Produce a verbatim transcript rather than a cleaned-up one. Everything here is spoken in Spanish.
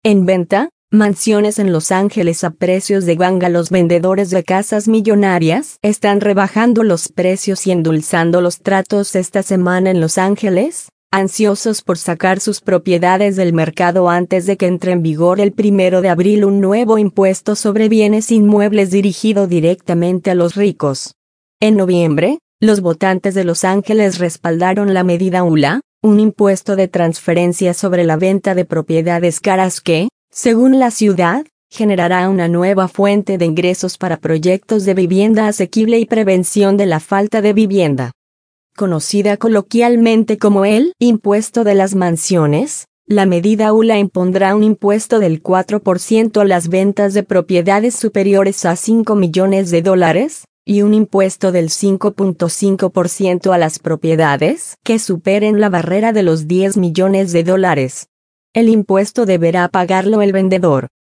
En venta, mansiones en Los Ángeles a precios de ganga. Los vendedores de casas millonarias están rebajando los precios y endulzando los tratos esta semana en Los Ángeles, ansiosos por sacar sus propiedades del mercado antes de que entre en vigor el primero de abril un nuevo impuesto sobre bienes inmuebles dirigido directamente a los ricos. En noviembre, los votantes de Los Ángeles respaldaron la medida U L A, un impuesto de transferencia sobre la venta de propiedades caras que, según la ciudad, generará una nueva fuente de ingresos para proyectos de vivienda asequible y prevención de la falta de vivienda. Conocida coloquialmente como el impuesto de las mansiones, la medida U L A impondrá un impuesto del cuatro por ciento a las ventas de propiedades superiores a cinco millones de dólares, y un impuesto del cinco punto cinco por ciento a las propiedades que superen la barrera de los diez millones de dólares. El impuesto deberá pagarlo el vendedor.